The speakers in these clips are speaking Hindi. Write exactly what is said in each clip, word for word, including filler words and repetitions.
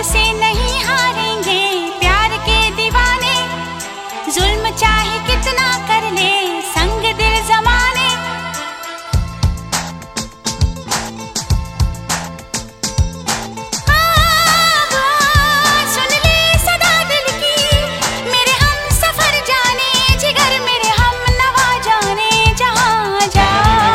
से नहीं हारेंगे प्यार के दीवाने, जुल्म चाहे कितना कर ले संग दिल जमाने। सुन ले सदा दिल की, मेरे हम सफर जाने जिगर मेरे हम नवा जाने जहां जा।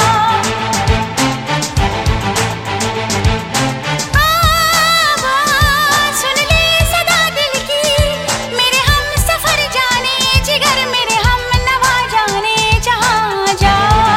सुन ले सदा दिल की, मेरे हम सफर जाने जिगर मेरे हम नवा जाने जहां जा।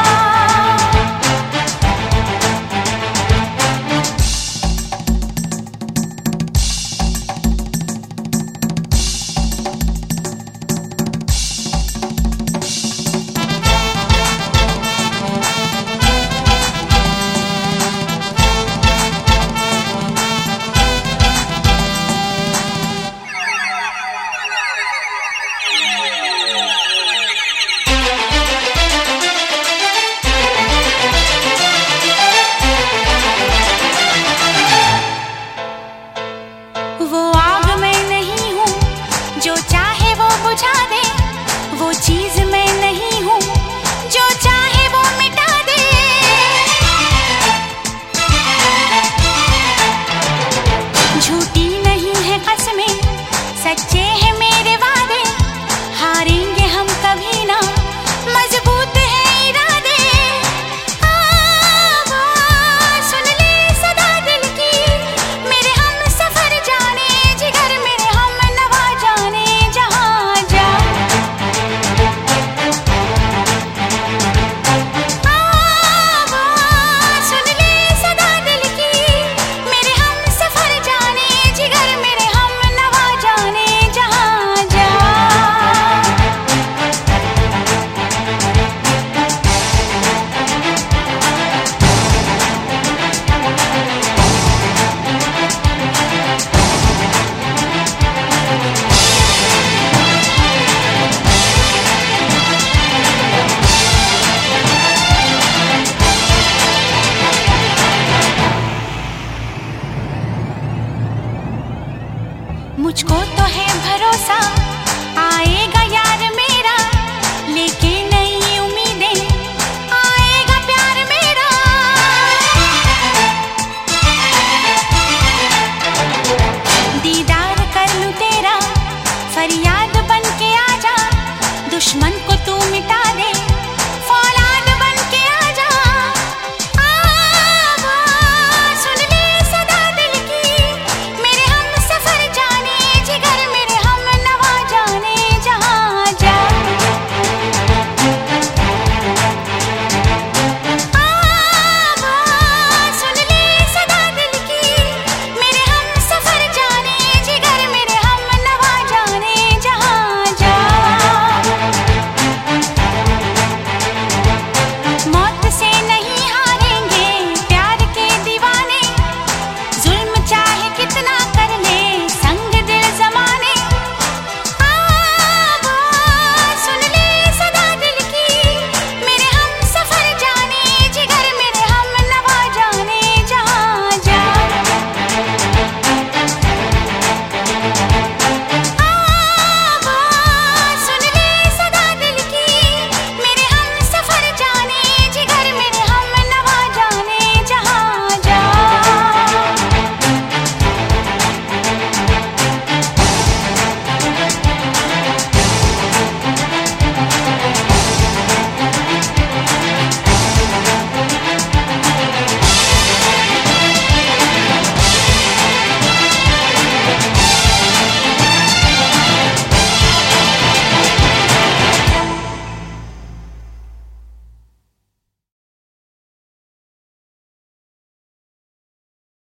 वो आग मैं नहीं हूँ जो चाहे वो बुझा दे, वो चीज मैं नहीं हूँ जो चाहे वो मिटा दे। झूठी नहीं है कसमें, सच्चे हैं मेरे वादे, हारेंगे हम कभी ना, मजबूत है इरादे। सुन ले सदा दिल की, मेरे हम सफर जाने जिगर मेरे हम नवा जाने जहां जा। सुन ले सदा दिल की, मेरे हम सफर जाने जिगर मेरे हम नवा जाने जहां जा। मुझको तो है भरोसा, आए